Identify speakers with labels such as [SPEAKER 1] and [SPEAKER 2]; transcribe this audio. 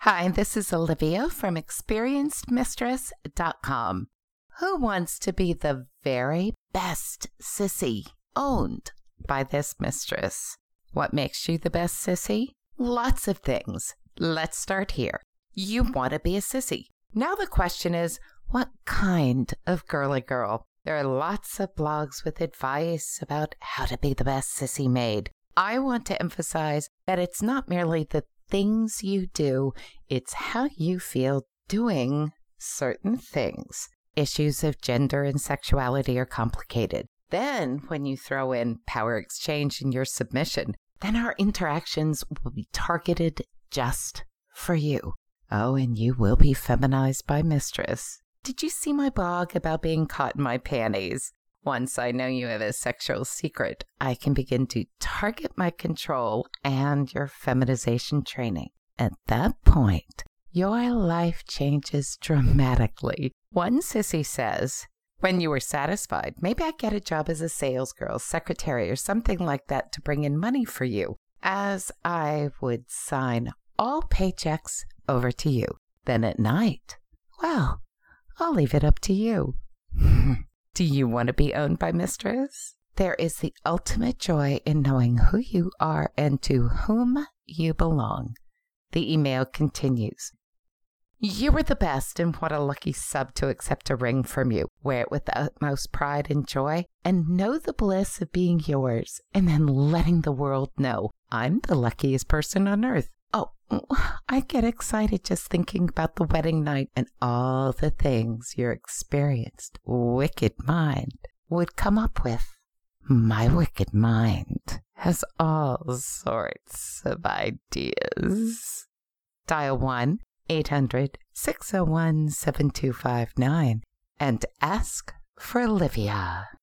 [SPEAKER 1] Hi, this is Olivia from experiencedmistress.com. Who wants to be the very best sissy owned by this mistress? What makes you the best sissy? Lots of things. Let's start here. You want to be a sissy. Now the question is, what kind of girly girl? There are lots of blogs with advice about how to be the best sissy maid. I want to emphasize that it's not merely the things you do, it's how you feel doing certain things. Issues of gender and sexuality are complicated. Then, when you throw in power exchange in your submission, then our interactions will be targeted just for you. Oh, and you will be feminized by mistress. Did you see my blog about being caught in my panties? Once I know you have a sexual secret, I can begin to target my control and your feminization training. At that point, your life changes dramatically. One sissy says, when you are satisfied, maybe I get a job as a salesgirl, secretary, or something like that to bring in money for you, as I would sign all paychecks over to you. Then at night, well, I'll leave it up to you. Do you want to be owned by mistress? There is the ultimate joy in knowing who you are and to whom you belong. The email continues. You were the best, and what a lucky sub to accept a ring from you. Wear it with the utmost pride and joy, and know the bliss of being yours, and then letting the world know I'm the luckiest person on earth. Oh, I get excited just thinking about the wedding night and all the things your experienced, wicked mind would come up with. My wicked mind has all sorts of ideas. Dial 1-800-601-7259 and ask for Olivia.